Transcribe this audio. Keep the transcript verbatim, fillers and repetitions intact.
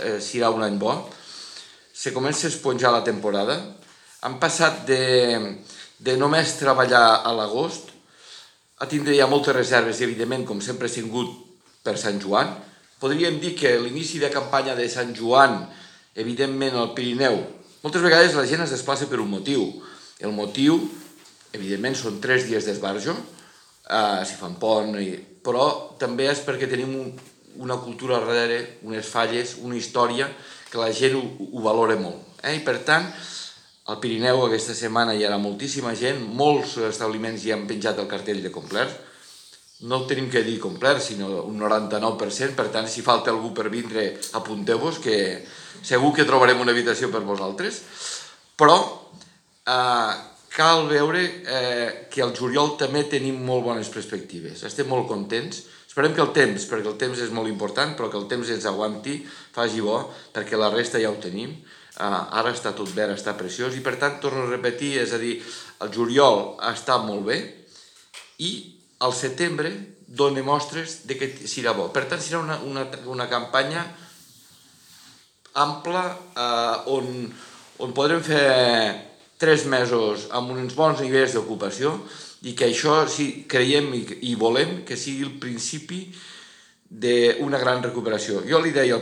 serà un any bo. Se comença a esponjar la temporada. Han passat de, de només treballar a l'agost a tindre ja moltes reserves, evidentment, com sempre ha sigut per Sant Joan. Podríem dir que l'inici de campanya de Sant Joan, evidentment, al Pirineu, moltes vegades la gent es desplaça per un motiu. El motiu, evidentment, són tres dies d'esbarjo, eh, si fan pont, però també és perquè tenim un, una cultura al darrere, unes falles, una història que la gent ho, ho valora molt. Eh? I per tant, al Pirineu aquesta setmana hi ha moltíssima gent, molts establiments ja han penjat el cartell de complet, no el tenim que dir complet, sinó un noranta-nou per cent, per tant, si falta algú per vindre, apunteu-vos, que segur que trobarem una habitació per vosaltres, però eh, cal veure eh, que al juliol també tenim molt bones perspectives, estem molt contents, esperem que el temps, perquè el temps és molt important, però que el temps ens aguanti, faci bo, perquè la resta ja ho tenim. Uh, ara està tot verd, està preciós, i per tant, torno a repetir, és a dir, el juliol està molt bé i al setembre dona mostres de que serà bo. Per tant, serà una, una, una campanya ampla uh, on, on podrem fer tres mesos amb uns bons nivells d'ocupació i que això sí, creiem i, i volem que sigui el principi d'una gran recuperació. Jo li deia